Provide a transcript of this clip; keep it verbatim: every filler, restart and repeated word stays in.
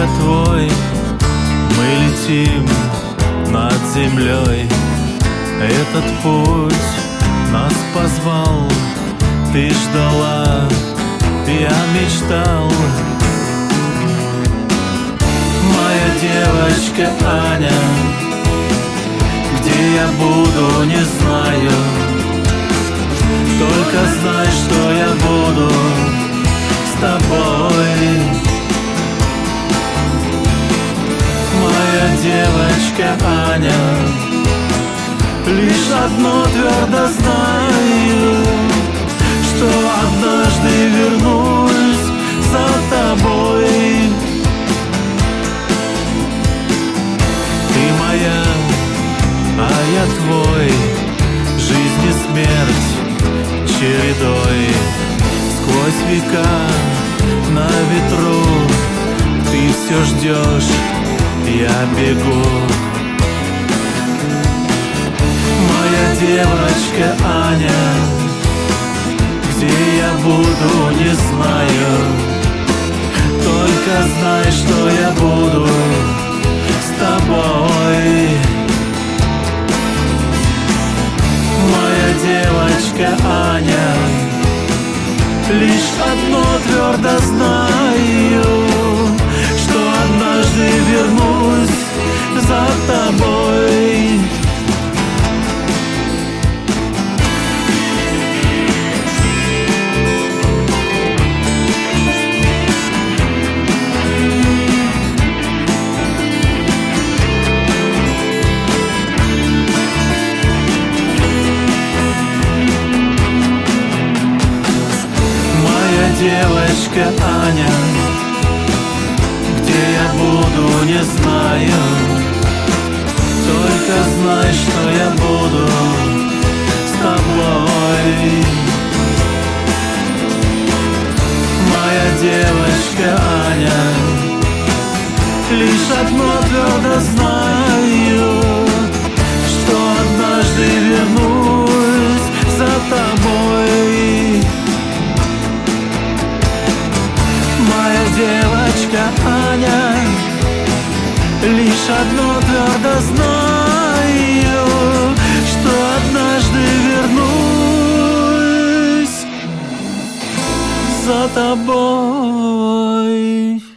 я твой. Мы летим над землей. Этот путь нас позвал. Ты ждала, я мечтал. Моя девочка Аня, где я буду, не знаю. Только знай, что я буду с тобой. Моя девочка Аня, лишь одно твердо знаю, что однажды вернусь за тобой. Ты моя, а я твой. Жизнь и смерть чередой. Сквозь века на ветру ты все ждешь, я бегу. Моя девочка Аня, где я буду, не знаю. Только знай, что я буду с тобой. Моя девочка Аня, лишь одно твердо знаю, что однажды вернусь за тобой. Девочка Аня, где я буду, не знаю. Только знай, что я буду с тобой. Моя девочка Аня, лишь одно твердо знаю, что однажды вернусь за тобой. Моя девочка Аня, лишь одно твердо знаю, что однажды вернусь за тобой.